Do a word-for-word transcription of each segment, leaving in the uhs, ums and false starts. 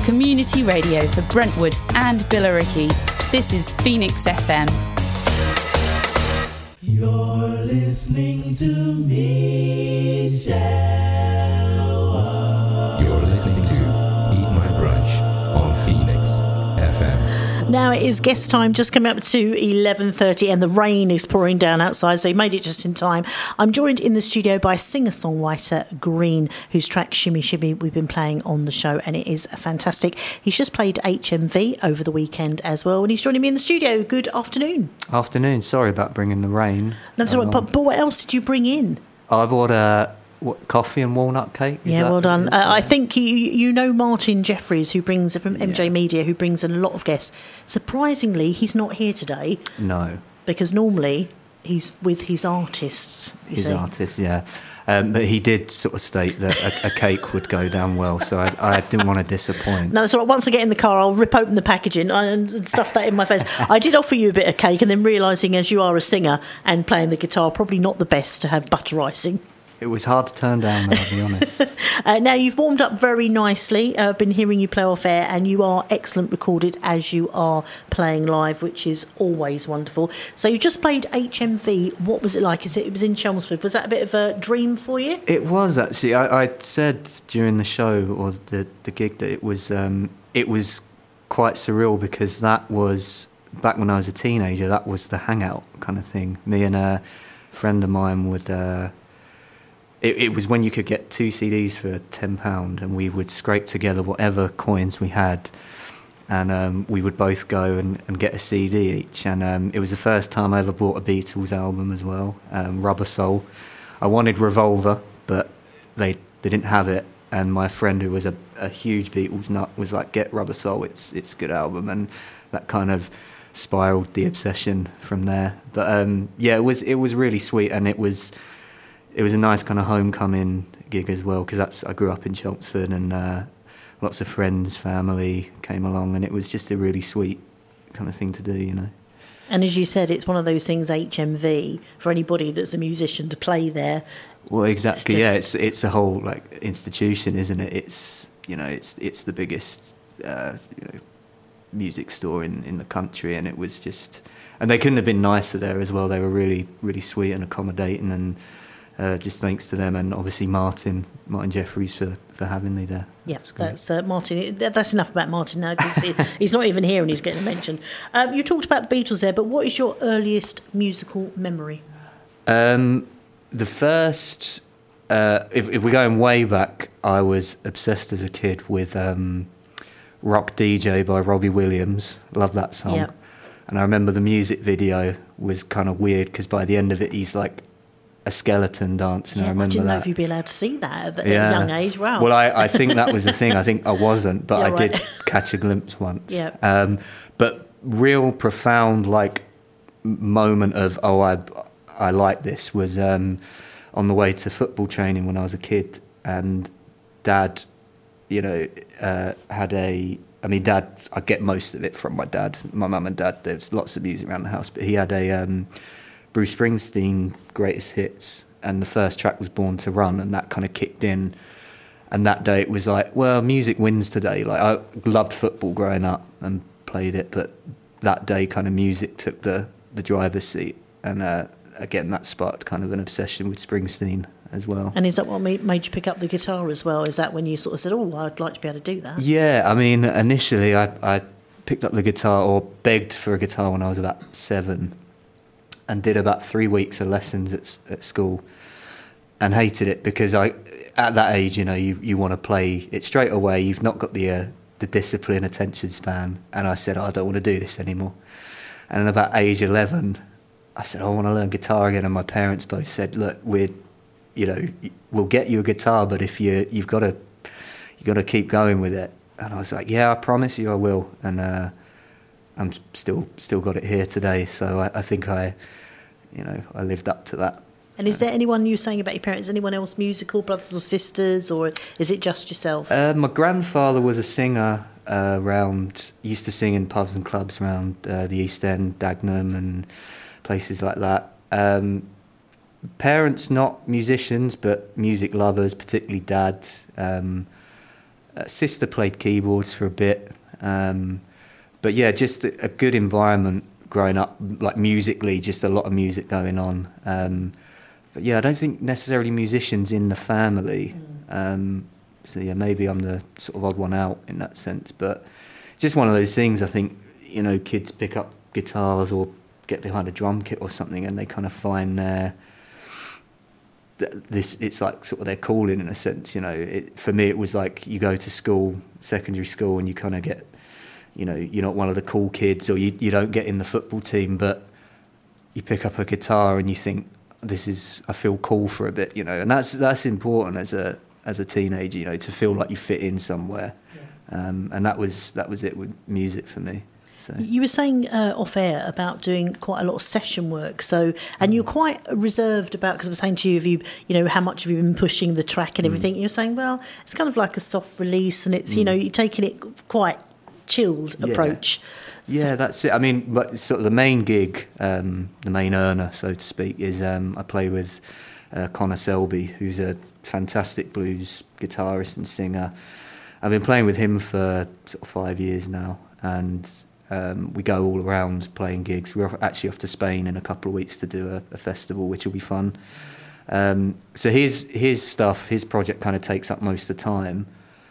community radio for Brentwood and Billericay. This is Phoenix F M. You're listening to me, Shower. You're listening to Eat My Brunch on Phoenix F M. Now it is guest time, just coming up to eleven thirty, and the rain is pouring down outside, so you made it just in time. I'm joined in the studio by singer-songwriter Green, whose track Shimmy Shimmy we've been playing on the show, and it is fantastic. He's just played H M V over the weekend as well, and he's joining me in the studio. Good afternoon. Afternoon. Sorry about bringing the rain. That's all right, but, but what else did you bring in? I bought a what, coffee and walnut cake. Is yeah, that well done. Uh, yeah. I think you you know Martin Jeffries, who brings from M J yeah. Media, who brings in a lot of guests. Surprisingly, he's not here today. No, because normally he's with his artists. His see. artists, yeah. Um, but he did sort of state that a, a cake would go down well, so I, I didn't want to disappoint. No, so once I get in the car, I'll rip open the packaging and stuff that in my face. I did offer you a bit of cake, and then realising as you are a singer and playing the guitar, probably not the best to have butter icing. It was hard to turn down, though, I'll be honest. uh, now, you've warmed up very nicely. Uh, I've been hearing you play off air, and you are excellent recorded as you are playing live, which is always wonderful. So you just played H M V. What was it like? Is it, it was in Chelmsford. Was that a bit of a dream for you? It was, actually. I, I said during the show or the, the gig that it was um, it was quite surreal, because that was, back when I was a teenager, that was the hangout kind of thing. Me and a friend of mine would... Uh, It, it was when you could get two C Ds for ten pounds, and we would scrape together whatever coins we had, and um, we would both go and, and get a C D each. And um, it was the first time I ever bought a Beatles album as well, um, Rubber Soul. I wanted Revolver, but they they didn't have it. And my friend, who was a, a huge Beatles nut, was like, "Get Rubber Soul, it's it's a good album." And that kind of spiraled the obsession from there. But um, yeah, it was it was really sweet, and it was. It was a nice kind of homecoming gig as well, because that's I grew up in Chelmsford, and uh, lots of friends, family came along, and it was just a really sweet kind of thing to do, you know. And as you said, it's one of those things, H M V, for anybody that's a musician to play there. Well, exactly, it's just... yeah. It's it's a whole like institution, isn't it? It's you know, it's it's the biggest uh, you know music store in, in the country, and it was just, and they couldn't have been nicer there as well. They were really really sweet and accommodating, and. Uh, just thanks to them, and obviously Martin, Martin Jeffries for, for having me there. Yeah, that's uh, Martin. That's enough about Martin now, because he, he's not even here and he's getting mentioned. Um, you talked about the Beatles there, but what is your earliest musical memory? Um, the first, uh, if, if we're going way back, I was obsessed as a kid with um, Rock D J by Robbie Williams. Love that song. Yeah. And I remember the music video was kind of weird, because by the end of it, he's like a skeleton dancing. Yeah, I remember I didn't that. know if you'd be allowed to see that at, yeah. a young age. Wow. Well, I, I think that was the thing. I think I wasn't, but yeah, I right. did catch a glimpse once. Yeah. Um, but real profound, like, moment of, oh, I, I like this was um, on the way to football training when I was a kid, and Dad, you know, uh, had a. I mean, Dad, I get most of it from my dad. My mum and Dad, there's lots of music around the house, but he had a um, Bruce Springsteen greatest hits, and the first track was Born to Run, and that kind of kicked in. And that day it was like, well, music wins today. Like, I loved football growing up and played it, but that day kind of music took the, the driver's seat. And uh, again, that sparked kind of an obsession with Springsteen as well. And is that what made, made you pick up the guitar as well? Is that when you sort of said, oh, I'd like to be able to do that? Yeah, I mean, initially I, I picked up the guitar, or begged for a guitar, when I was about seven, and did about three weeks of lessons at, at school, and hated it, because I, at that age, you know, you, you want to play it straight away. You've not got the uh, the discipline, attention span, and I said, oh, I don't want to do this anymore. And at about age eleven, I said, oh, I want to learn guitar again, and my parents both said, look, we're, you know, we'll get you a guitar, but if you you've got to you got to keep going with it. And I was like, yeah, I promise you, I will. And uh, I'm still still got it here today. So I, I think I, you know, I lived up to that. And is there anyone, you were saying about your parents, anyone else musical, brothers or sisters, or is it just yourself? Uh, my grandfather was a singer uh, around, used to sing in pubs and clubs around uh, the East End, Dagenham and places like that. Um, parents not musicians, but music lovers, particularly Dad. Um, uh, sister played keyboards for a bit, um, but yeah, just a, a good environment growing up, like musically, just a lot of music going on. Um, but yeah, I don't think necessarily musicians in the family. Um, so yeah, maybe I'm the sort of odd one out in that sense. But just one of those things. I think, you know, kids pick up guitars or get behind a drum kit or something, and they kind of find their this. It's like sort of their calling in a sense. You know, it, for me, it was like you go to school, secondary school, and you kind of get, you know, you're not one of the cool kids, or you you don't get in the football team, but you pick up a guitar and you think, this is, I feel cool for a bit, you know, and that's that's important as a as a teenager, you know, to feel like you fit in somewhere. Yeah. Um, and that was that was it with music for me. So. You were saying uh, off air about doing quite a lot of session work. So, and you're quite reserved about, because I was saying to you, have you, you know, how much have you been pushing the track and everything? Mm. You're saying, well, it's kind of like a soft release, and it's, mm. you know, you're taking it quite chilled yeah. approach. Yeah, so. That's it. I mean, but sort of the main gig, um, the main earner, so to speak, is um, I play with uh, Connor Selby, who's a fantastic blues guitarist and singer. I've been playing with him for sort of five years now, and um, we go all around playing gigs. We're actually off to Spain in a couple of weeks to do a, a festival, which will be fun. Um, so his his stuff, his project kind of takes up most of the time,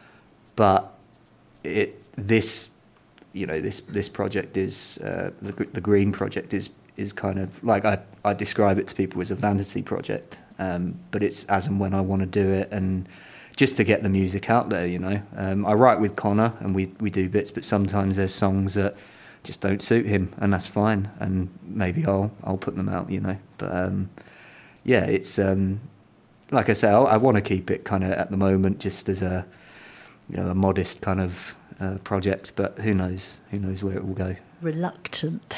but it this. You know, this this project is uh, the the Green project is is kind of like I, I describe it to people as a vanity project, um, but it's as and when I want to do it, and just to get the music out there. You know, um, I write with Connor and we we do bits, but sometimes there's songs that just don't suit him, and that's fine, and maybe I'll I'll put them out. You know, but um, yeah, it's um, like I say, I, I want to keep it kind of at the moment just as a you know a modest kind of. Uh, project, but who knows? Who knows where it will go? Reluctant.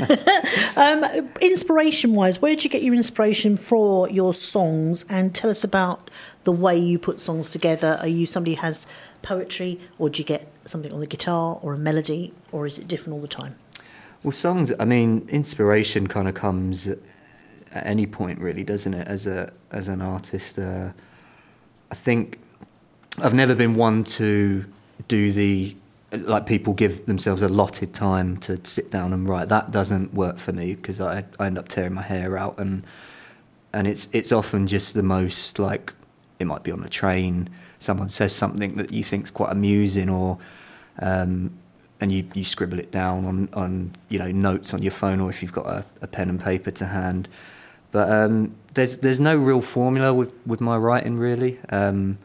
um, inspiration-wise, where did you get your inspiration for your songs? And tell us about the way you put songs together. Are you somebody who has poetry, or do you get something on the guitar or a melody, or is it different all the time? Well, songs. I mean, inspiration kind of comes at, at any point, really, doesn't it? As a as an artist, uh, I think I've never been one to. Do the like people give themselves allotted time to sit down and write. That doesn't work for me because I, I end up tearing my hair out, and and it's it's often just the most like it might be on a train. Someone says something that you think's quite amusing, or um, and you, you scribble it down on, on you know notes on your phone, or if you've got a, a pen and paper to hand. But um, there's there's no real formula with, with my writing really, um,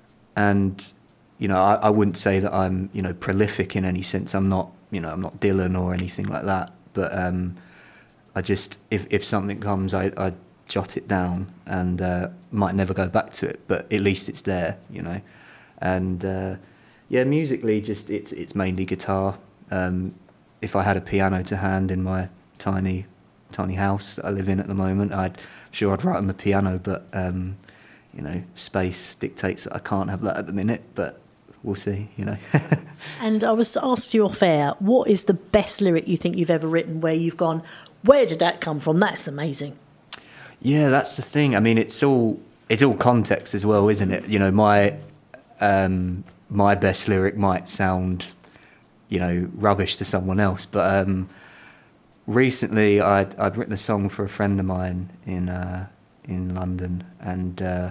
and. You know, I, I wouldn't say that I'm, you know, prolific in any sense. I'm not, you know, I'm not Dylan or anything like that. But um, I just, if, if something comes, I, I jot it down and uh, might never go back to it. But at least it's there, you know. And uh, yeah, musically, just it's it's mainly guitar. Um, if I had a piano to hand in my tiny tiny house that I live in at the moment, I'd I'm sure I'd write on the piano. But um, you know, space dictates that I can't have that at the minute. But we'll see, you know. And I was asked you off air, what is the best lyric you think you've ever written where you've gone, where did that come from? That's amazing. Yeah, that's the thing. I mean, it's all it's all context as well, isn't it? You know, my um, my best lyric might sound, you know, rubbish to someone else, but um, recently I'd I'd written a song for a friend of mine in uh, in London, and uh,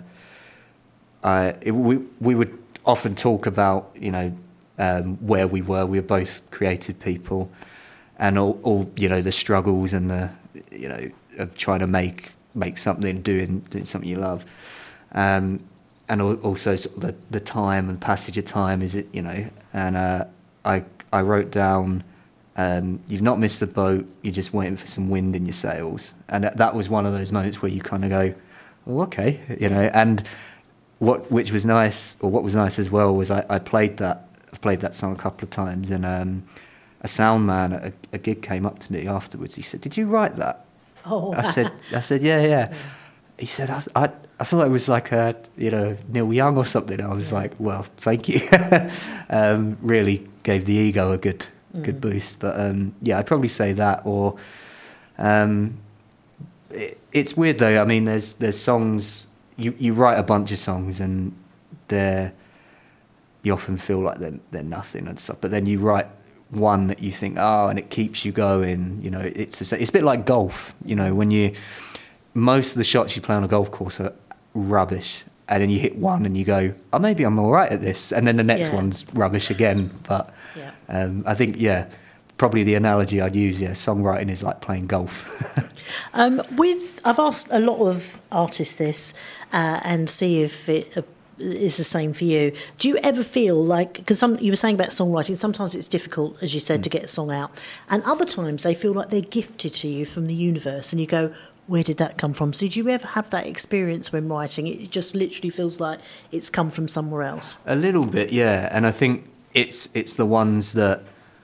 I it, we we would. often talk about, you know, um, where we were. We were both creative people, and all, all, you know, the struggles and the, you know, of trying to make make something, doing doing something you love, um, and also sort of the, the time and passage of time. Is it, you know? And uh, I I wrote down, um, you've not missed the boat. You're just waiting for some wind in your sails, and that, that was one of those moments where you kind of go, oh, okay, you know, and. What which was nice, or what was nice as well, was I, I played that. I've played that song a couple of times, and um, a sound man at a, a gig came up to me afterwards. He said, "Did you write that?" Oh, I said, "I said, yeah, yeah." yeah. He said, I, "I I thought it was like a you know Neil Young or something." I was yeah. like, "Well, thank you." um, really gave the ego a good mm. good boost. But um, yeah, I'd probably say that. Or um, it, it's weird though. I mean, there's there's songs. You, you write a bunch of songs and they're, you often feel like they're, they're nothing and stuff. But then you write one that you think, oh, and it keeps you going. You know, it's a, it's a bit like golf. You know, when you most of the shots you play on a golf course are rubbish, and then you hit one and you go, oh, maybe I'm all right at this, and then the next yeah. one's rubbish again. But yeah. um, I think, yeah, probably the analogy I'd use, yeah, songwriting is like playing golf. um, with I've asked a lot of artists this uh, and see if it uh, is the same for you. Do you ever feel like, because some you were saying about songwriting, sometimes it's difficult, as you said, mm. to get a song out, and other times they feel like they're gifted to you from the universe, and you go, where did that come from? So did you ever have that experience when writing? It just literally feels like it's come from somewhere else. A little bit, yeah. And I think it's it's the ones that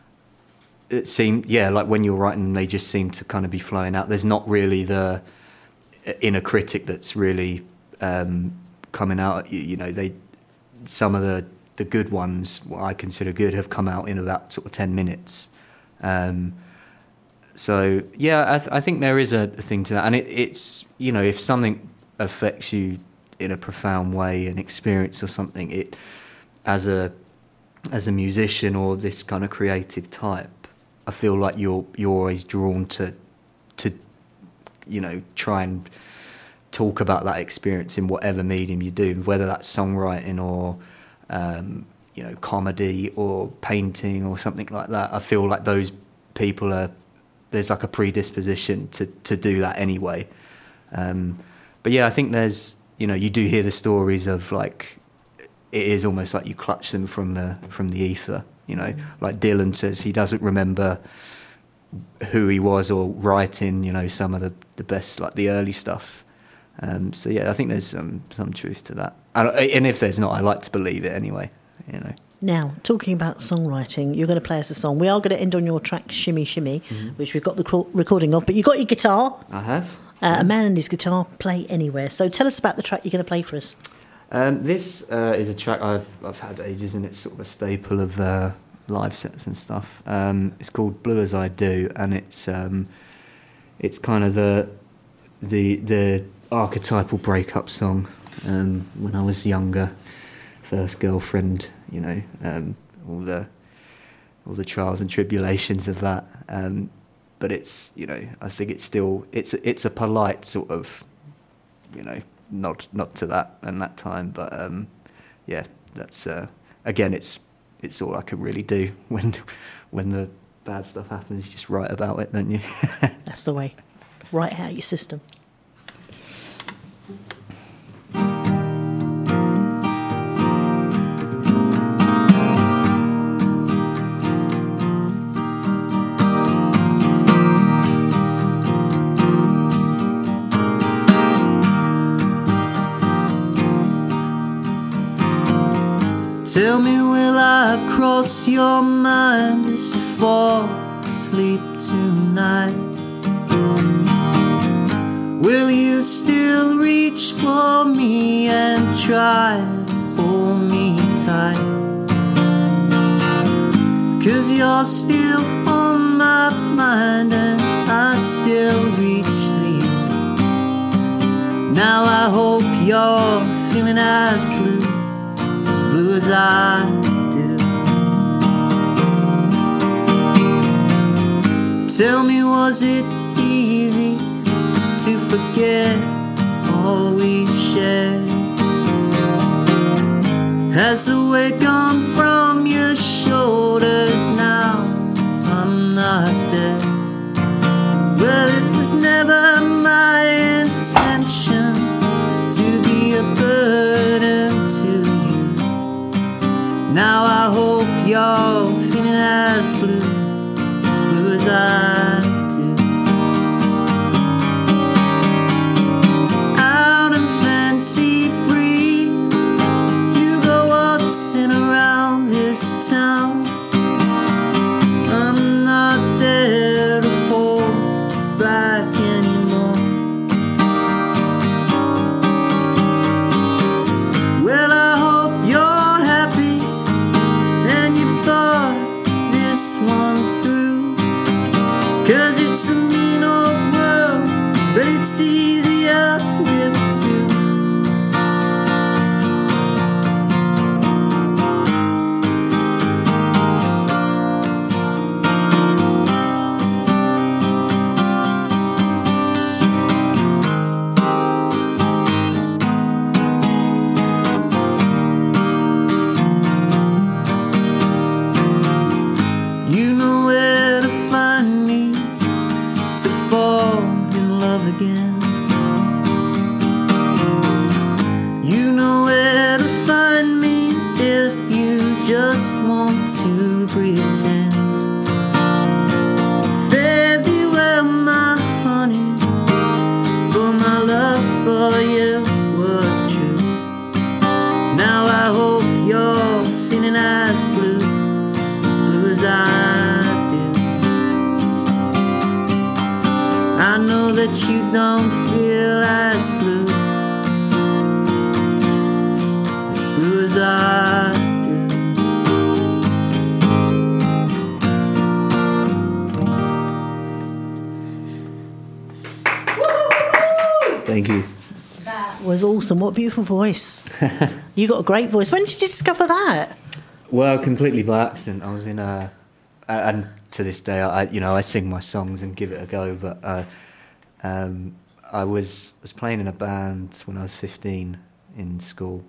it seem, yeah, like when you're writing them, they just seem to kind of be flowing out. There's not really the inner critic that's really um, coming out at you. You know, they some of the, the good ones, what I consider good, have come out in about sort of ten minutes. Um So, yeah, I, th- I think there is a thing to that. And it, it's, you know, if something affects you in a profound way, an experience or something, it as a as a musician or this kind of creative type, I feel like you're you're always drawn to, to you know, try and talk about that experience in whatever medium you do, whether that's songwriting or, um, you know, comedy or painting or something like that. I feel like those people are... there's like a predisposition to, to do that anyway. Um, but yeah, I think there's, you know, you do hear the stories of like, it is almost like you clutch them from the, from the ether, you know, like Dylan says he doesn't remember who he was or writing, you know, some of the, the best, like the early stuff. Um, so yeah, I think there's some, some truth to that. And, and if there's not, I like to believe it anyway, you know. Now, talking about songwriting, you're going to play us a song. We are going to end on your track, Shimmy Shimmy, mm-hmm. which we've got the cro- recording of, but you've got your guitar. I have. Uh, yeah. A man and his guitar play anywhere. So tell us about the track you're going to play for us. Um, this uh, is a track I've I've had ages, and it's sort of a staple of uh, live sets and stuff. Um, it's called Blue As I Do, and it's um, it's kind of the the the archetypal breakup song. Um, when I was younger, first girlfriend, you know, um, all the all the trials and tribulations of that. Um, but it's, you know, I think it's still it's a, it's a polite sort of, you know, nod nod to that and that time. But um, yeah, that's uh, again, it's it's all I can really do when when the bad stuff happens. Just write about it, don't you? That's the way. Write out your system. Tell me, will I cross your mind as you fall asleep tonight? Will you still reach for me and try to hold me tight? 'Cause you're still on my mind and I still reach for you. Now I hope you're feeling as blue blue as I do. Tell me, was it easy to forget all we shared? Has the weight gone from your shoulders now? I'm not there. Well, it was never my intention to be a burden to you. Now I hope you're feeling as blue, as blue as I do. Out and fancy free, you go waltzing around this town. I'm not there to hold back anymore. Well, I hope you're happy and you thought this one through. just want to pretend. Fare thee well, my honey, for my love for you was true. Now I hope you're feeling as blue, as blue as I do. I know that you don't feel as blue, as blue as I do. Thank you. That was awesome. What a beautiful voice. You got a great voice. When did you discover that? Well, completely by accident. I was in a, and to this day, I you know I sing my songs and give it a go. But uh, um, I was was playing in a band when I was fifteen in school,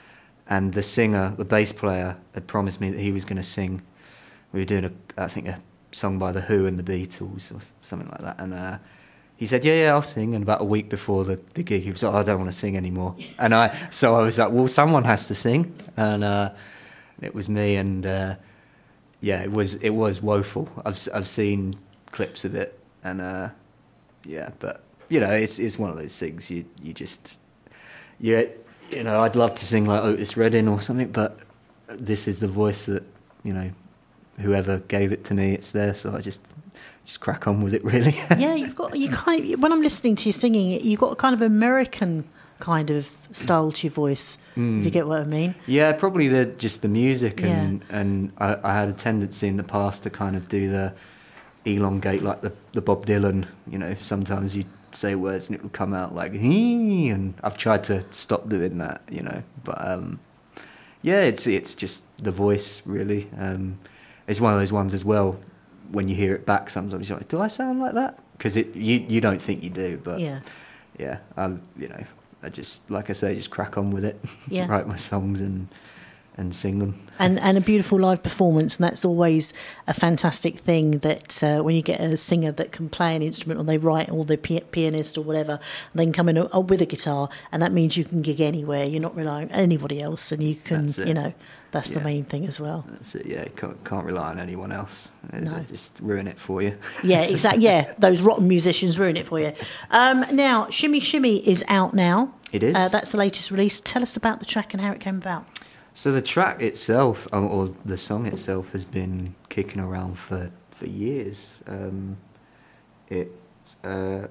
and the singer, the bass player, had promised me that he was going to sing. We were doing a, I think, a song by the Who and the Beatles or something like that, and. Uh, He said, yeah, yeah, I'll sing. And about a week before the, the gig, he was like, oh, I don't want to sing anymore. And I, so I was like, well, someone has to sing. And uh, it was me. And uh, yeah, it was it was woeful. I've I've seen clips of it. And uh, yeah, but, you know, it's it's one of those things. You, you just, yeah, you know, I'd love to sing like Otis Redding or something. But this is the voice that, you know, whoever gave it to me, it's there. So I just... Just crack on with it, really. Yeah, you've got you kind of, when I'm listening to you singing it, you've got a kind of American kind of style to your voice. Mm. If you get what I mean. Yeah, probably the just the music, and yeah. and I, I had a tendency in the past to kind of do the elongate like the the Bob Dylan. You know, sometimes you say words and it will come out like hee, and I've tried to stop doing that. You know, but um, yeah, it's it's just the voice really. Um, it's one of those ones as well. When you hear it back, sometimes you're like, "Do I sound like that?" Because it you, you don't think you do, but yeah, yeah, um, you know, I just like I say, just crack on with it. Yeah. Write my songs and and sing them. And and a beautiful live performance, and that's always a fantastic thing. That uh, when you get a singer that can play an instrument, or they write, or the pianist or whatever, they can come in uh, with a guitar, and that means you can gig anywhere. You're not relying on anybody else, and you can, you know. That's yeah. the main thing as well. That's it, yeah. Can't, can't rely on anyone else. No. They just ruin it for you. Yeah, exactly. Yeah, those rotten musicians ruin it for you. Um, now, Shimmy Shimmy is out now. It is. Uh, that's the latest release. Tell us about the track and how it came about. So the track itself, um, or the song itself, has been kicking around for, for years. Um, it, uh,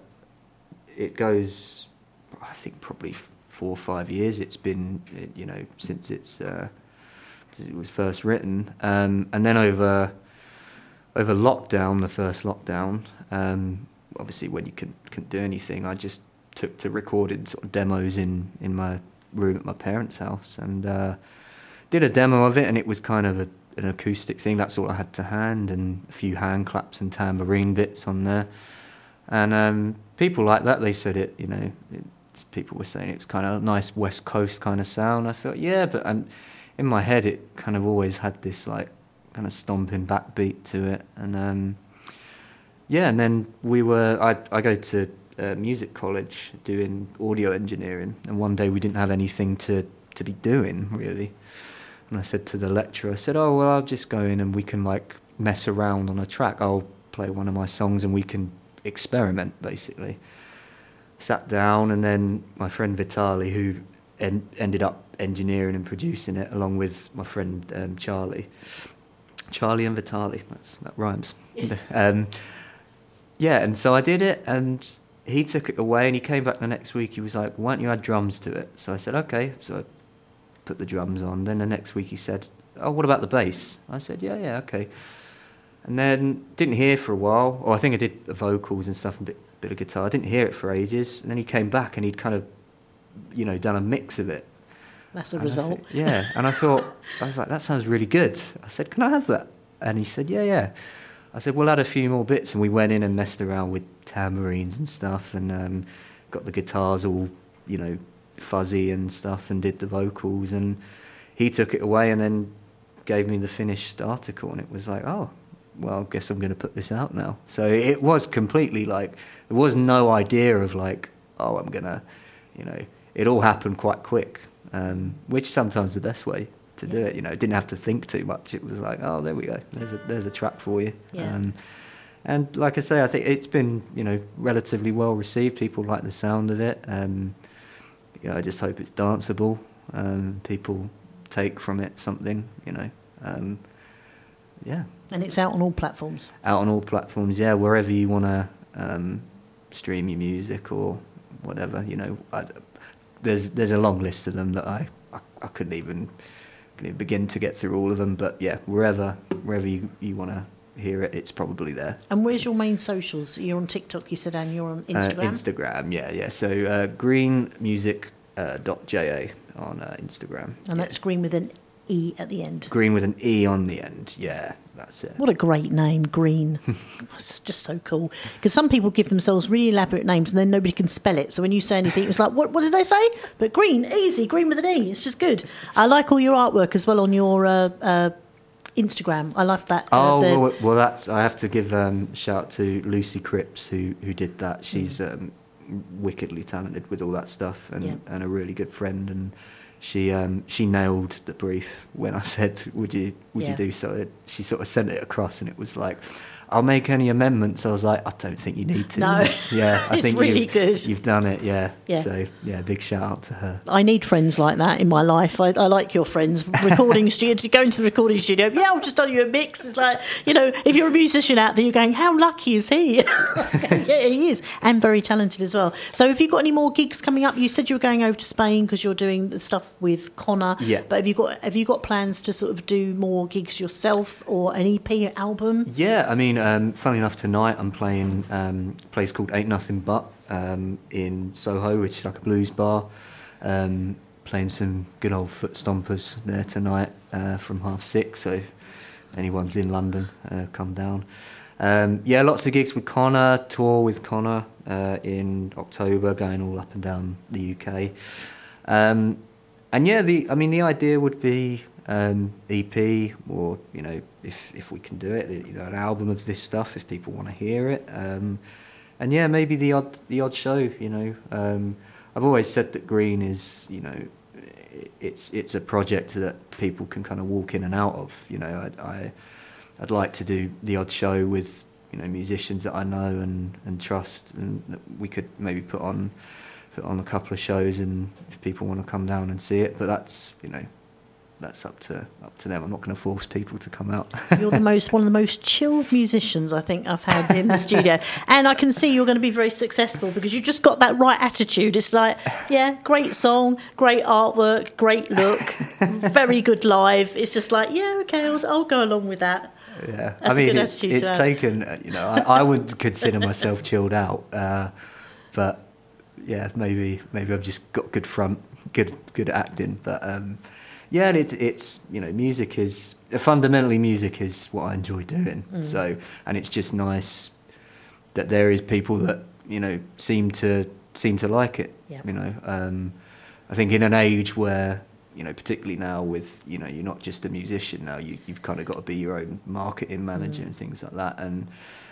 it goes, I think, probably four or five years. It's been, you know, since it's... Uh, it was first written, um, and then over over lockdown, the first lockdown, um, obviously when you couldn't, couldn't do anything, I just took to recording sort of demos in, in my room at my parents' house, and uh, did a demo of it, and it was kind of a, an acoustic thing. That's all I had to hand, and a few hand claps and tambourine bits on there, and um, people like that. They said it, you know, it's, people were saying it's kind of a nice West Coast kind of sound. I thought, yeah, but I'm. In my head, it kind of always had this like kind of stomping backbeat to it, and um, yeah. And then we were. I I go to uh, music college doing audio engineering, and one day we didn't have anything to, to be doing really, and I said to the lecturer, I said, "Oh well, I'll just go in and we can like mess around on a track. I'll play one of my songs and we can experiment basically." Sat down, and then my friend Vitali, who en- ended up engineering and producing it along with my friend um, Charlie. Charlie and Vitali, that's, that rhymes. um, yeah, and so I did it, and he took it away, and he came back the next week. He was like, why don't you add drums to it? So I said, okay. So I put the drums on. Then the next week he said, oh, what about the bass? I said, yeah, yeah, okay. And then didn't hear for a while. Or I think I did the vocals and stuff, a bit, bit of guitar. I didn't hear it for ages. And then he came back, and he'd kind of, you know, done a mix of it. That's a and result. Thought, yeah, and I thought, I was like, that sounds really good. I said, can I have that? And he said, yeah, yeah. I said, we'll add a few more bits. And we went in and messed around with tambourines and stuff, and um, got the guitars all, you know, fuzzy and stuff, and did the vocals. And he took it away and then gave me the finished article, and it was like, oh, well, I guess I'm going to put this out now. So it was completely like, there was no idea of like, oh, I'm going to, you know, it all happened quite quick. Um, which is sometimes the best way to do it. You know, didn't have to think too much. It was like, oh, there we go. There's a there's a track for you. Yeah. Um, and like I say, I think it's been, you know, relatively well received. People like the sound of it. Um, you know, I just hope it's danceable. Um, people take from it something. You know. Um, yeah. And it's out on all platforms. Out on all platforms, yeah. Wherever you want to um, stream your music or whatever, you know. I, there's there's a long list of them that I I, I couldn't even, couldn't even begin to get through all of them. But yeah, wherever wherever you you want to hear it, it's probably there. And where's your main socials? You're on TikTok, you said, and you're on Instagram. Uh, Instagram, yeah, yeah. So uh, green music dot j a on uh, Instagram. And yeah. that's Green with an E at the end. Green with an E on the end, yeah, that's it. What a great name, Green. It's just so cool. Because some people give themselves really elaborate names and then nobody can spell it. So when you say anything, it's like, what, what did they say? But Green, easy, Green with an E. It's just good. I like all your artwork as well on your uh, uh, Instagram. I love that. Uh, oh, the... well, well, that's, I have to give um, a shout out to Lucy Cripps who, who did that. She's mm. um, wickedly talented with all that stuff and, yeah. and a really good friend. And She um, she nailed the brief when I said, "Would you would yeah. you do so?" It, she sort of sent it across, and it was like, "I'll make any amendments." I was like, "I don't think you need to." No, yeah, I it's think really you've, good. You've done it, yeah. yeah. So yeah, big shout out to her. I need friends like that in my life. I, I like your friends. Recording studio, to go into the recording studio. Yeah, I've just done you a mix. It's like, you know, if you're a musician out there, you're going, "How lucky is he?" Yeah, he is, and very talented as well. So, have you got any more gigs coming up? You said you were going over to Spain because you're doing the stuff with Connor. Yeah. But have you got have you got plans to sort of do more gigs yourself or an E P, an album? Yeah, I mean, um, funnily enough, tonight I'm playing um, a place called Ain't Nothing But um, in Soho, which is like a blues bar. Um, playing some good old foot stompers there tonight uh, from half six. So if anyone's in London, uh, come down. Um, yeah, lots of gigs with Connor, tour with Connor uh, in October, going all up and down the U K. Um, and yeah, the I mean, the idea would be um, E P, or you know, if if we can do it, you know, an album of this stuff if people want to hear it. Um, and yeah, maybe the odd the odd show. You know, um, I've always said that Green is, you know, it's it's a project that people can kind of walk in and out of. You know, I. I I'd like to do the odd show with, you know, musicians that I know and, and trust, and that we could maybe put on put on a couple of shows, and if people want to come down and see it. But that's, you know, that's up to up to them. I'm not going to force people to come out. You're the most one of the most chilled musicians I think I've had in the studio, and I can see you're going to be very successful because you just got that right attitude. It's like, yeah, great song, great artwork, great look, very good live. It's just like, yeah, okay, I'll, I'll go along with that. Yeah, That's I mean, a good it's, attitude it's to have. taken, you know, I, I would consider myself chilled out, uh, but yeah, maybe maybe I've just got good front, good good acting, but um, yeah, it's it's you know, music is fundamentally music is what I enjoy doing. Mm. So, and it's just nice that there is people that, you know, seem to seem to like it. Yeah. You know, um, I think in an age where, you know, particularly now with, you know, you're not just a musician now, you, you've kind of got to be your own marketing manager mm. and things like that. And,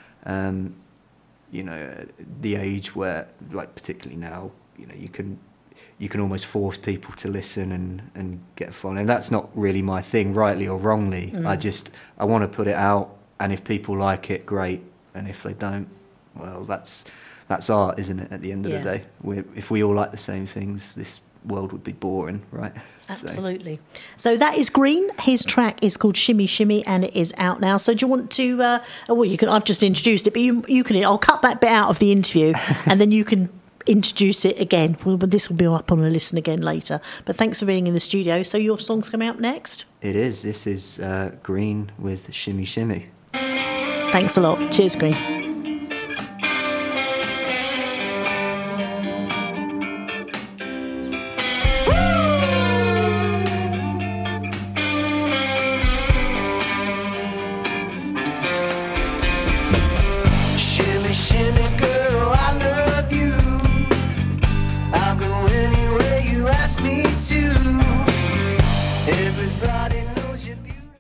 um, you know, the age where, like, particularly now, you know, you can you can almost force people to listen and, and get a following. And that's not really my thing, rightly or wrongly. Mm. I just, I want to put it out, and if people like it, great. And if they don't, well, that's that's art, isn't it, at the end of yeah. the day? We're, if we all like the same things, this world would be boring, right? Absolutely. So. so that is Green. His track is called Shimmy Shimmy, and it is out now. So do you want to? Uh, oh, well, you can. I've just introduced it, but you you can. I'll cut that bit out of the interview, and then you can introduce it again. Well, but this will be up on a listen again later. But thanks for being in the studio. So your song's coming out next. It is. This is uh, Green with Shimmy Shimmy. Thanks a lot. Cheers, Green. Everybody